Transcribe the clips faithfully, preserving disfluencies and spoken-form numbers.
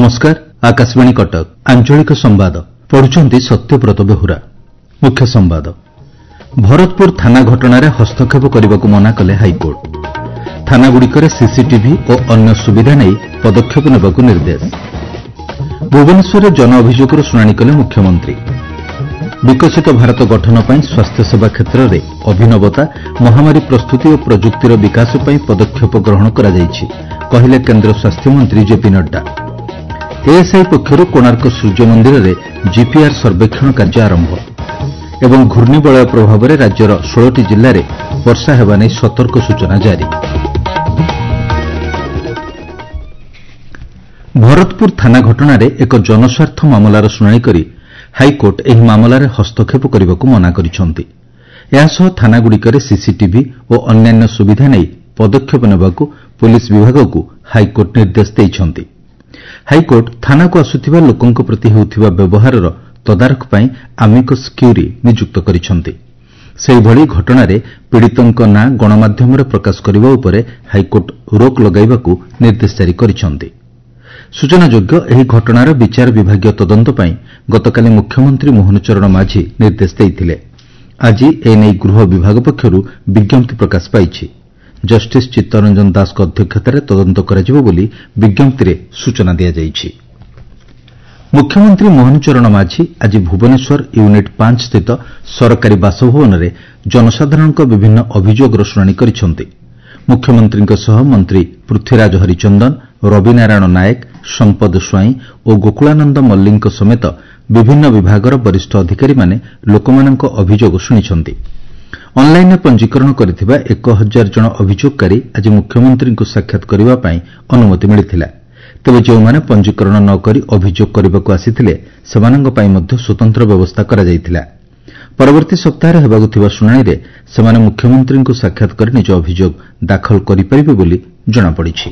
नमस्कार आकाशवाणी कटक आंचलिक संवाद पढ़ुछंती सत्यव्रत बेहुरा। मुख्य संवाद भरतपुर थाना घटनार हस्तक्षेप करने को मना कले हाइकोर्ट। थानागुड़िकर सीसीटीवी और अन्य सुविधा नहीं पदक्षेप नेबा निर्देश। भुवनेश्वर जन अभियोगर शुणाणी कले मुख्यमंत्री। विकसित भारत गठन पर स्वास्थ्य सेवा क्षेत्र में अभिनवता महामारी प्रस्तुति और प्रजुक्तिर विकास पर पदक्षेप ग्रहण करा जायछि कहले केन्द्र स्वास्थ्य मंत्री जेपी नड्डा। एएसआई पक्षर कोणार्क सूर्य मंदिर में जीपीआर सर्वेक्षण कार्य आरंभ एवं घूर्णिबलय प्रभाव में राज्यर षोलटी जिले में वर्षा हेबा नै सतर्क सूचना जारी। भरतपुर थाना घटनार एक जनस्वार्थ मामलार शुणाणी करी हाइकोर्ट एही मामलार हस्तक्षेप करने को मना करिसेंति। एहासह थानागुड़िकर सीसीटीवी और अन्यान्य सुविधा नहीं पदक्षेप नेबाकू पुलिस विभाग को हाइकोर्ट निर्देश देइछंति। हाइकोर्ट थाना को आसुथिबा लोकंक प्रति हेउथिबा व्यवहारर तदारख पई आमिकस क्यूरी नियुक्त करिसेंति। सेहिभଳି घटनार पीड़ितंक नाँ गणमाध्यम प्रकाश करने उपरे हाइकोर्ट रोक लगाइबाकू निर्देश जारी करिसेंति। सूचनायोग्य एही घटनार विचार विभागीय तदंत पई गतकाली मुख्यमंत्री मोहन चरण माझी निर्देश देइथिले। आज एने गृह विभाग पक्षरू विज्ञप्ति प्रकाश पाइछि। जस्टिस चित्तरंजन दास अध्यक्षतार तदंत कराजिबो बोली विज्ञप्ति सूचना दिया जाइछि। मुख्यमंत्री मोहन चरण माझी आज भुवनेश्वर यूनिट पांच स्थित सरकारी बासभवन में जनसाधारण विभिन्न अभियोगर शुणाणी करिसेंति। मुख्यमंत्री सह मंत्री पृथ्वीराज हरिचंदन, रविनारायण नायक, संपद स्वाई और गोकुलानंद मल्लिक समेत विभिन्न विभागर वरिष्ठ अधिकारी माने लोकमानक अभियोग शुणिछंति। ऑनलाइन पंजीकरण करथिबा एक हजार जन अभियोगकारी आज मुख्यमंत्री को साक्षात करने पाई अनुमति मिलिथिला। तेबे जो पंजीकरण न करी अभियोग करबाकू आसिथिले सेमानंक पाई मध्य स्वतंत्र व्यवस्था करा जायथिला। परवर्ती सप्ताह हेबाकू थिबा शुणाणी रे सेमाने मुख्यमंत्री को साक्षात कर निज अभियोग दाखल करि परिबे बोली जणा पड़िछि।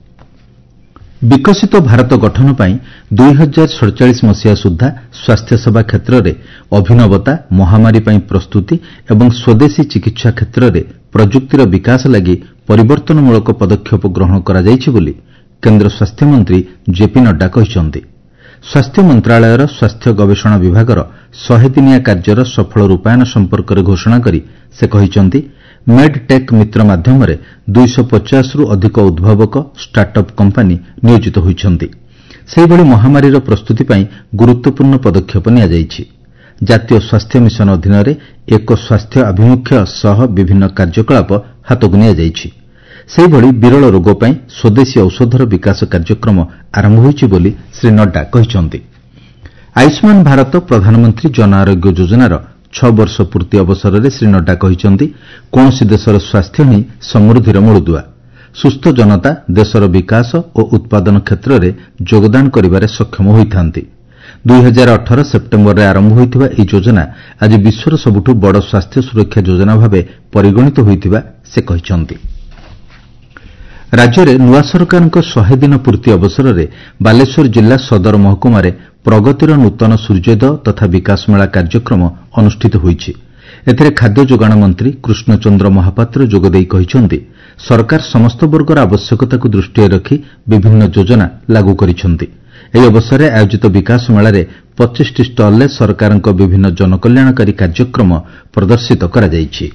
विकसित भारत गठन पर दुई हजार सड़चाश मसीहा सुधा स्वास्थ्य सेवा क्षेत्र में अभिनवता महामारी पर प्रस्तुति एवं स्वदेशी चिकित्सा क्षेत्र में प्रजुक्तिर विकास लगी परिवर्तनमूलक पदक्षेप ग्रहण करा जायछि बोली केन्द्र स्वास्थ्य मंत्री जेपी नड्डा कहिसेंति। स्वास्थ्य मंत्रालयर स्वास्थ्य गवेषणा विभागर शहे दिनिया कार्यर सफल रूपायन संपर्क में घोषणा करी से कहिसेंति मेडटेक मित्र माध्यम दुईश पचास रु अधिक उद्भावक स्टार्टअप कंपानी नियोजित होइछंती। सेहिभଳି महामारीर प्रस्तुति ପାଇଁ गुरुत्वपूर्ण पदक्षेप नियाଯାଇଛି। जातीय स्वास्थ्य मिशन अधीन एक स्वास्थ्य आभिमुख्य सह विभिन्न कार्यकलाप हातକୁ नियाଯାଇଛି। सेहिभଳି विरल रोग ପାଇଁ स्वदेशी औषधर विकास कार्यक्रम आरंभ होइछि बोली श्री नड्डा कहिसेंति। आयुष्मान भारत प्रधानमंत्री जन आरोग्य योजनार छ वर्ष पूर्ति अवसर में श्री नड्डा कहिसेंति कौनसी देशर स्वास्थ्य ही समृद्धिर मूलदुआ। सुस्थ जनता देशर विकास और उत्पादन क्षेत्र में योगदान करिबारे सक्षम होइथांती। दुई हजार अठारह सेप्टेम्बर में आरंभ होइथिबा एही योजना आज विश्वर सबुठु बड़ स्वास्थ्य सुरक्षा योजना भावे परिगणित होइथिबा से कहिसेंति। राज्य में नुआ सरकार शहे दिन पूर्ति अवसर में बालेश्वर जिला सदर महकुमार प्रगतिर नूतन सूर्योदय तथा विकास मेला कार्यक्रम अनुष्ठित होइछि। एथिरे खाद्य जोगाण मंत्री कृष्णचंद्र महापात्र जोगदेई कहिसेंति सरकार समस्त वर्गर आवश्यकता को दृष्टि रखी विभिन्न योजना लागू करिसेंति। एही अवसर में आयोजित विकास मेला रे पच्चीस टी स्टल में सरकार विभिन्न जनकल्याणकारी कार्यक्रम प्रदर्शित करा जायछि।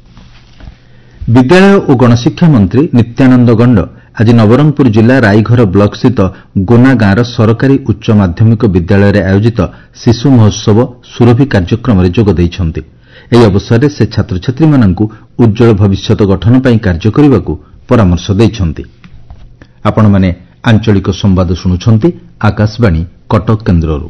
विद्यालय और गणशिक्षा मंत्री नित्यानंद गंड आज नवरंगपुर जिला राईघर ब्लॉक स्थित गोना गांवर सरकारी उच्च माध्यमिक विद्यालय में आयोजित शिशु महोत्सव सुरभि कार्यक्रम में जोग देइछंती। एही अवसर में से छात्र छात्री माननकु उज्जवल भविष्यत गठन पई कार्य करबाकू परामर्श देइछंती। आपण माने आंचलिक संवाद शुणुछंती आकाशवाणी कटक केन्द्ररू।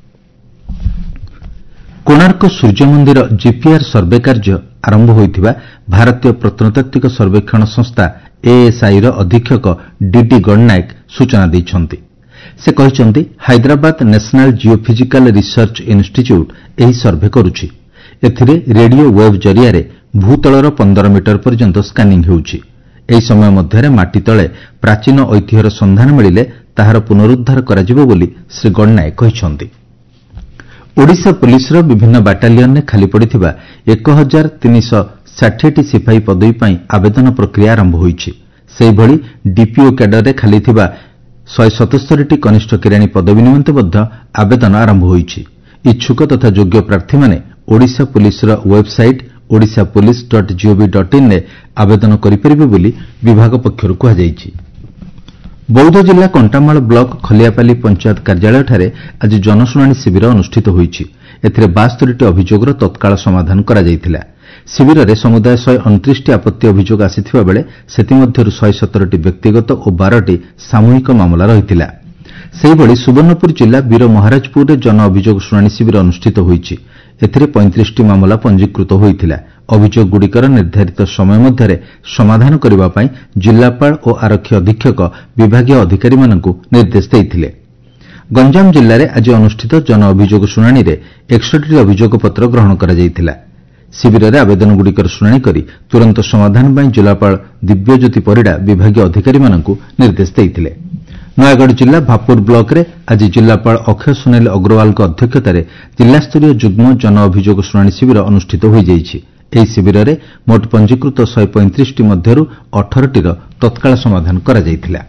कोणार्क सूर्य मंदिर जीपीआर सर्वे कार्य आरंभ होइथिबा भारतीय प्रत्नतात्विक सर्वेक्षण संस्था एएसआई रो अधीक्षक डीडी गणनायक सूचना दैछंती। से कहिसेंति Hyderabad national geophysical research institute एही सर्वे करुछि। एथिरे रेडियो वेव जरिया रे भूतलर पंद्रह मीटर पर्यंत स्कानिंग हेउछि। एही समय मध्यरे माटी तळे प्राचीन ऐतिह्यर संधान मिलिले ताहार पुनरुद्धार कराजिबो बोली श्री गणनायक कहिसेंति। ओडिशा पुलिस रो विभिन्न बाटालियन ने खाली पड़िथिबा एक हजार तीन सौ षाठी सिपाही पदवी पर आवेदन प्रक्रिया आरंभ होइछि। सेहिभଳି डीपीओ कैडर रे खाली थिबा ଶହେ ସତସ୍ତରୀଟି କନିଷ୍ଠ କିରାଣୀ ପଦବୀ ନିମନ୍ତେ ମଧ୍ୟ ଆବେଦନ ଆରମ୍ଭ ହୋଇଛି। ଇଚ୍ଛୁକ ତଥା ଯୋଗ୍ୟ ପ୍ରାର୍ଥୀମାନେ ଓଡ଼ିଶା ପୁଲିସର website Odisha police dot G O V dot in ରେ ଆବେଦନ କରିପାରିବେ ବୋଲି ବିଭାଗ ପକ୍ଷରୁ କୁହାଯାଇଛି। ବୌଦ୍ଧ ଜିଲ୍ଲା କଣ୍ଟାମାଳ ବ୍ଲକ ଖଲିଆପାଲି ପଞ୍ଚାୟତ କାର୍ଯ୍ୟାଳୟଠାରେ ଆଜି ଜନଶୁଣାଣି ଶିବିର ଅନୁଷ୍ଠିତ ହୋଇଛି। ଏଥିରେ ବାସ୍ତରୀଟି ଅଭିଯୋଗର ତତ୍କାଳ ସମାଧାନ କରାଯାଇଥିଲା। ଶିବିରରେ ସମୁଦାୟ ଶହେ ଅଣତିରିଶଟି ଆପତ୍ତି ଅଭିଯୋଗ ଆସିଥିବା ବେଳେ ସେଥିମଧ୍ୟରୁ ଶହେ ସତରଟି ବ୍ୟକ୍ତିଗତ ଓ ବାରଟି ସାମୂହିକ ମାମଲା ରହିଥିଲା। ସେହିଭଳି ସୁବର୍ଣ୍ଣପୁର ଜିଲ୍ଲା ବୀର ମହାରାଜପୁରରେ ଜନ ଅଭିଯୋଗ ଶୁଣାଣି ଶିବିର ଅନୁଷ୍ଠିତ ହୋଇଛି। ଏଥିରେ ପଇଁତିରିଶଟି ମାମଲା ପଞ୍ଜୀକୃତ ହୋଇଥିଲା। ଅଭିଯୋଗଗୁଡ଼ିକର ନିର୍ଦ୍ଧାରିତ ସମୟ ମଧ୍ୟରେ ସମାଧାନ କରିବା ପାଇଁ ଜିଲ୍ଲାପାଳ ଓ ଆରକ୍ଷୀ ଅଧୀକ୍ଷକ ବିଭାଗୀୟ ଅଧିକାରୀମାନଙ୍କୁ ନିର୍ଦ୍ଦେଶ ଦେଇଥିଲେ। ଗଞ୍ଜାମ ଜିଲ୍ଲାରେ ଆଜି ଅନୁଷ୍ଠିତ ଜନ ଅଭିଯୋଗ ଶୁଣାଣିରେ ଏକଷଠିଟି ଅଭିଯୋଗପତ୍ର ଗ୍ରହଣ କରାଯାଇଥିଲା। ଶିବିରରେ ଆବେଦନଗୁଡ଼ିକର ଶୁଣାଣି କରି ତୁରନ୍ତ ସମାଧାନ ପାଇଁ ଜିଲ୍ଲାପାଳ ଦିବ୍ୟଜ୍ୟୋତି ପରିଡ଼ା ବିଭାଗୀୟ ଅଧିକାରୀମାନଙ୍କୁ ନିର୍ଦ୍ଦେଶ ଦେଇଥିଲେ। ନୟାଗଡ଼ ଜିଲ୍ଲା ଭାପୁର ବ୍ଲକରେ ଆଜି ଜିଲ୍ଲାପାଳ ଅକ୍ଷୟ ସୁନେଲ ଅଗ୍ରୱାଲଙ୍କ ଅଧ୍ୟକ୍ଷତାରେ ଜିଲ୍ଲାସ୍ତରୀୟ ଯୁଗ୍ମ ଜନ ଅଭିଯୋଗ ଶୁଣାଣି ଶିବିର ଅନୁଷ୍ଠିତ ହୋଇଯାଇଛି। ଏହି ଶିବିରରେ ମୋଟ ପଞ୍ଜୀକୃତ ଶହେ ପଇଁତିରିଶଟି ମଧ୍ୟରୁ ଅଠରଟିର ତତ୍କାଳ ସମାଧାନ କରାଯାଇଥିଲା।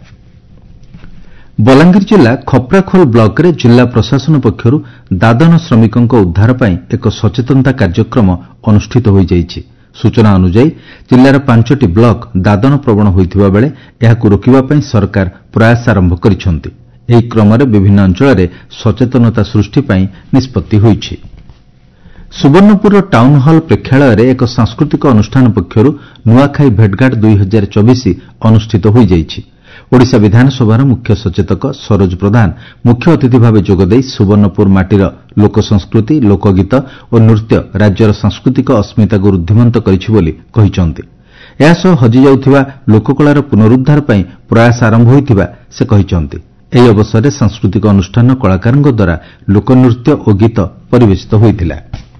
ବଲାଙ୍ଗୀର ଜିଲ୍ଲା ଖପ୍ରାଖୋଲ ବ୍ଲକରେ ଜିଲ୍ଲା ପ୍ରଶାସନ ପକ୍ଷରୁ ଦାଦନ ଶ୍ରମିକଙ୍କ ଉଦ୍ଧାର ପାଇଁ ଏକ ସଚେତନତା କାର୍ଯ୍ୟକ୍ରମ ଅନୁଷ୍ଠିତ ହୋଇଯାଇଛି। ସୂଚନା ଅନୁଯାୟୀ ଜିଲ୍ଲାର ପାଞ୍ଚଟି ବ୍ଲକ ଦାଦନ ପ୍ରବଣ ହୋଇଥିବା ବେଳେ ଏହାକୁ ରୋକିବା ପାଇଁ ସରକାର ପ୍ରୟାସ ଆରମ୍ଭ କରିଛନ୍ତି। ଏହି କ୍ରମରେ ବିଭିନ୍ନ ଅଞ୍ଚଳରେ ସଚେତନତା ସୃଷ୍ଟି ପାଇଁ ନିଷ୍ପତ୍ତି ହୋଇଛି। ସୁବର୍ଣ୍ଣପୁରର ଟାଉନ୍ ହଲ୍ ପ୍ରେକ୍ଷାଳୟରେ ଏକ ସାଂସ୍କୃତିକ ଅନୁଷ୍ଠାନ ପକ୍ଷରୁ ନୂଆଖାଇ ଭେଟଘାଟ ଦୁଇ ହଜାର ଚବିଶ ଅନୁଷ୍ଠିତ ହୋଇଯାଇଛି। ଓଡ଼ିଶା ବିଧାନସଭାର ମୁଖ୍ୟ ସଚେତକ ସରୋଜ ପ୍ରଧାନ ମୁଖ୍ୟ ଅତିଥି ଭାବେ ଯୋଗଦେଇ ସୁବର୍ଣ୍ଣପୁର ମାଟିର ଲୋକସଂସ୍କୃତି, ଲୋକଗୀତ ଓ ନୃତ୍ୟ ରାଜ୍ୟର ସାଂସ୍କୃତିକ ଅସ୍ମିତାକୁ ରୁଦ୍ଧିମନ୍ତ କରିଛି ବୋଲି କହିଛନ୍ତି। ଏହାସହ ହଜିଯାଉଥିବା ଲୋକକଳାର ପୁନରୁଦ୍ଧାର ପାଇଁ ପ୍ରୟାସ ଆରମ୍ଭ ହୋଇଥିବା ସେ କହିଛନ୍ତି। ଏହି ଅବସରରେ ସାଂସ୍କୃତିକ ଅନୁଷ୍ଠାନ କଳାକାରଙ୍କ ଦ୍ୱାରା ଲୋକନୃତ୍ୟ ଓ ଗୀତ ପରିବେଷିତ ହୋଇଥିଲା।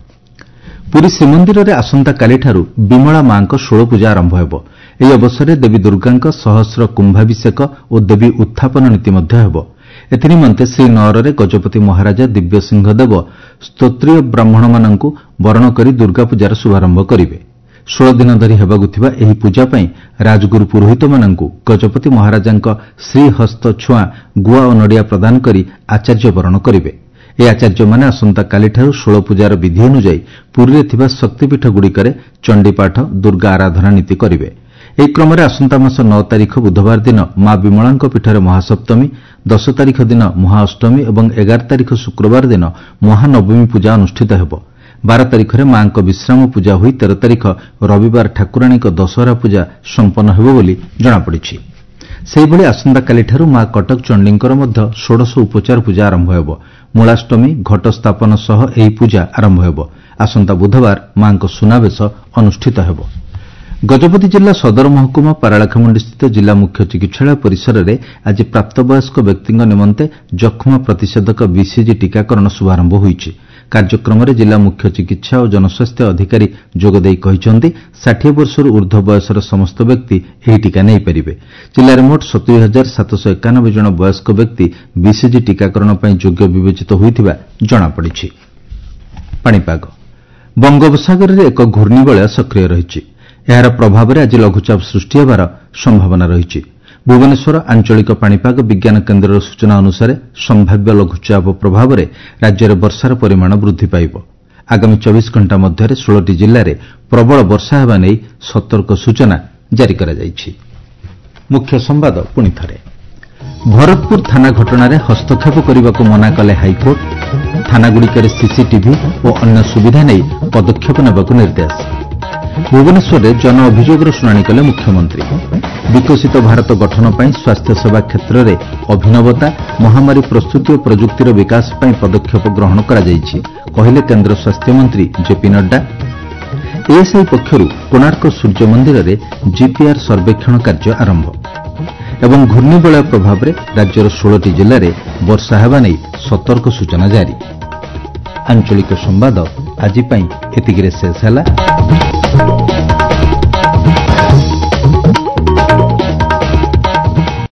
ପୁରୀ ଶ୍ରୀମନ୍ଦିରରେ ଆସନ୍ତାକାଲିଠାରୁ ବିମଳା ମା'ଙ୍କ ଷୋଳପୂଜା ଆରମ୍ଭ ହେବ। ଏହି ଅବସରରେ ଦେବୀ ଦୁର୍ଗାଙ୍କ ସହସ୍ର କୁମ୍ଭାଭିଷେକ ଓ ଦେବୀ ଉତ୍ଥାପନ ନୀତି ମଧ୍ୟ ହେବ। ଏଥିନିମନ୍ତେ ଶ୍ରୀନଅରରେ ଗଜପତି ମହାରାଜା ଦିବ୍ୟସିଂହଦେବ ସ୍ତୋତ୍ରୀୟ ବ୍ରାହ୍ମଣମାନଙ୍କୁ ବରଣ କରି ଦୁର୍ଗାପୂଜାର ଶୁଭାରମ୍ଭ କରିବେ। ଷୋଳ ଦିନ ଧରି ହେବାକୁ ଥିବା ଏହି ପୂଜା ପାଇଁ ରାଜଗୁରୁ ପୁରୋହିତମାନଙ୍କୁ ଗଜପତି ମହାରାଜାଙ୍କ ଶ୍ରୀହସ୍ତ ଛୁଆଁ ଗୁଆ ଓ ନଡ଼ିଆ ପ୍ରଦାନ କରି ଆଚାର୍ଯ୍ୟ ବରଣ କରିବେ। ଏହି ଆଚାର୍ଯ୍ୟମାନେ ଆସନ୍ତାକାଲିଠାରୁ ଷୋଳପୂଜାର ବିଧି ଅନୁଯାୟୀ ପୁରୀରେ ଥିବା ଶକ୍ତିପୀଠଗୁଡ଼ିକରେ ଚଣ୍ଡୀପାଠ, ଦୁର୍ଗା ଆରାଧନା ନୀତି କରିବେ। ଏହି କ୍ରମରେ ଆସନ୍ତା ମାସ ନଅ ତାରିଖ ବୁଧବାର ଦିନ ମା ବିମଳାଙ୍କ ପୀଠରେ ମହାସପ୍ତମୀ, ଦଶ ତାରିଖ ଦିନ ମହାଅଷ୍ଟମୀ ଏବଂ ଏଗାର ତାରିଖ ଶୁକ୍ରବାର ଦିନ ମହାନବମୀ ପୂଜା ଅନୁଷ୍ଠିତ ହେବ। ବାର ତାରିଖରେ ମା'ଙ୍କ ବିଶ୍ରାମ ପୂଜା ହୋଇ ତେର ତାରିଖ ରବିବାର ଠାକୁରାଣୀଙ୍କ ଦଶହରା ପୂଜା ସମ୍ପନ୍ନ ହେବ ବୋଲି ଜଣାପଡ଼ିଛି। ସେହିଭଳି ଆସନ୍ତାକାଲିଠାରୁ ମା କଟକ ଚଣ୍ଡୀଙ୍କର ମଧ୍ୟ ଷୋଡ଼ଶ ଉପଚାର ପୂଜା ଆରମ୍ଭ ହେବ। ମୂଳାଷ୍ଟମୀ, ଘଟ ସ୍ଥାପନ ସହ ଏହି ପୂଜା ଆରମ୍ଭ ହେବ। ଆସନ୍ତା ବୁଧବାର ମା'ଙ୍କ ସୁନାବେଶ ଅନୁଷ୍ଠିତ ହେବ। ଗଜପତି ଜିଲ୍ଲା ସଦର ମହକୁମା ପାରଳାଖେମୁଣ୍ଡିସ୍ଥିତ ଜିଲ୍ଲା ମୁଖ୍ୟ ଚିକିତ୍ସାଳୟ ପରିସରରେ ଆଜି ପ୍ରାପ୍ତବୟସ୍କ ବ୍ୟକ୍ତିଙ୍କ ନିମନ୍ତେ ଯକ୍ଷ୍ମା ପ୍ରତିଷେଧକ ବିସିଜି ଟିକାକରଣ ଶୁଭାରମ୍ଭ ହୋଇଛି। କାର୍ଯ୍ୟକ୍ରମରେ ଜିଲ୍ଲା ମୁଖ୍ୟ ଚିକିତ୍ସା ଓ ଜନସ୍ୱାସ୍ଥ୍ୟ ଅଧିକାରୀ ଯୋଗଦେଇ କହିଛନ୍ତି, ଷାଠିଏ ବର୍ଷରୁ ଊର୍ଦ୍ଧ୍ୱ ବୟସର ସମସ୍ତ ବ୍ୟକ୍ତି ଏହି ଟିକା ନେଇପାରିବେ। ଜିଲ୍ଲାରେ ମୋଟ ସତୁରୀ ହଜାର ସାତଶହ ଏକାନବେ ଜଣ ବୟସ୍କ ବ୍ୟକ୍ତି ବିସିଜି ଟିକାକରଣ ପାଇଁ ଯୋଗ୍ୟ ବିବେଚିତ ହୋଇଥିବା ଜଣାପଡ଼ିଛି। ପାଣିପାଗ। ବଙ୍ଗୋପସାଗରରେ ଏକ ଘୂର୍ଣ୍ଣିବଳୟ ସକ୍ରିୟ ରହିଛି। ଏହାର ପ୍ରଭାବରେ ଆଜି ଲଘୁଚାପ ସୃଷ୍ଟି ହେବାର ସମ୍ଭାବନା ରହିଛି। ଭୁବନେଶ୍ୱର ଆଞ୍ଚଳିକ ପାଣିପାଗ ବିଜ୍ଞାନ କେନ୍ଦ୍ରର ସୂଚନା ଅନୁସାରେ ସମ୍ଭାବ୍ୟ ଲଘୁଚାପ ପ୍ରଭାବରେ ରାଜ୍ୟରେ ବର୍ଷାର ପରିମାଣ ବୃଦ୍ଧି ପାଇବ। ଆଗାମୀ ଚବିଶ ଘଣ୍ଟା ମଧ୍ୟରେ ଷୋଳଟି ଜିଲ୍ଲାରେ ପ୍ରବଳ ବର୍ଷା ହେବା ନେଇ ସତର୍କ ସୂଚନା ଜାରି କରାଯାଇଛି। ମୁଖ୍ୟ ସମ୍ବାଦ ପୁଣିଥରେ। ଭରତପୁର ଥାନା ଘଟଣାରେ ହସ୍ତକ୍ଷେପ କରିବାକୁ ମନା କଲେ ହାଇକୋର୍ଟ। ଥାନାଗୁଡ଼ିକରେ ସିସିଟିଭି ଓ ଅନ୍ୟ ସୁବିଧା ନେଇ ପଦକ୍ଷେପ ନେବାକୁ ନିର୍ଦ୍ଦେଶ। ଭୁବନେଶ୍ୱରରେ ଜନ ଅଭିଯୋଗର ଶୁଣାଣି କଲେ ମୁଖ୍ୟମନ୍ତ୍ରୀ। ବିକଶିତ ଭାରତ ଗଠନ ପାଇଁ ସ୍ୱାସ୍ଥ୍ୟସେବା କ୍ଷେତ୍ରରେ ଅଭିନବତା, ମହାମାରୀ ପ୍ରସ୍ତୁତି ଓ ପ୍ରଯୁକ୍ତିର ବିକାଶ ପାଇଁ ପଦକ୍ଷେପ ଗ୍ରହଣ କରାଯାଇଛି, କହିଲେ କେନ୍ଦ୍ର ସ୍ୱାସ୍ଥ୍ୟମନ୍ତ୍ରୀ ଜେପି ନଡ୍ଡା। ଏଏସ୍ଆଇ ପକ୍ଷରୁ କୋଣାର୍କ ସୂର୍ଯ୍ୟ ମନ୍ଦିରରେ ଜିପିଆର୍ ସର୍ବେକ୍ଷଣ କାର୍ଯ୍ୟ ଆରମ୍ଭ ଏବଂ ଘୂର୍ଣ୍ଣିବଳୟ ପ୍ରଭାବରେ ରାଜ୍ୟର ଷୋଳଟି ଜିଲ୍ଲାରେ ବର୍ଷା ହେବା ନେଇ ସତର୍କ ସୂଚନା ଜାରି। ଆଞ୍ଚଳିକ ସମ୍ବାଦ ଆଜି ପାଇଁ ଏତିକିରେ ଶେଷ ହେଲା।